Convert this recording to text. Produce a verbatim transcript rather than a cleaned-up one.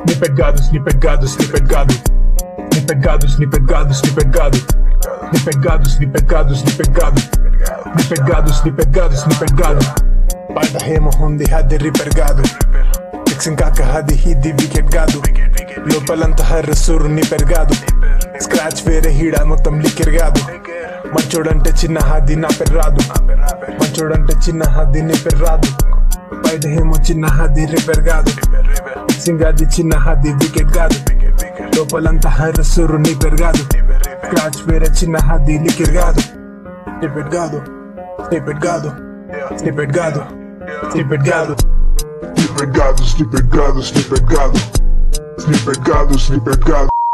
Snippet gado, snippet gado, snippet gado. Snippet gado, snippet gado, snippet gado. Snippet gado, snippet gado, snippet gado. Snippet gado, snippet gado, snippet gado. పాడహేమో ఉంది హది repair కాదు, fixing కాక హది ఇది wicket కాదు. లోపలంతా హర్రసూరు నిపెర్ కాదు, scratch వేరే హీడా మొత్తం లికెర్ కాదు. మంచోడంటే చిన్న హది నా పేరు రాదు, మంచోడంటే చిన్న హది నిపెర్ రాదు. పైడహేమో చిన్న హది రిపేర్ కాదు, ఫిక్సింగ్ అది చిన్న హది వికెట్ కాదు. లోపలంతా హర్రసూరు నిపెర్ కాదు, స్క్రాచ్ వేరే చిన్న హది లికెర్ కాదు. నిపెర్ కాదు, నిపెర్ కాదు, నిపెర్ కాదు, నిపెర్ కాదు. Snippet gado, snippet gado, snippet gado. Snippet gado, snippet gado.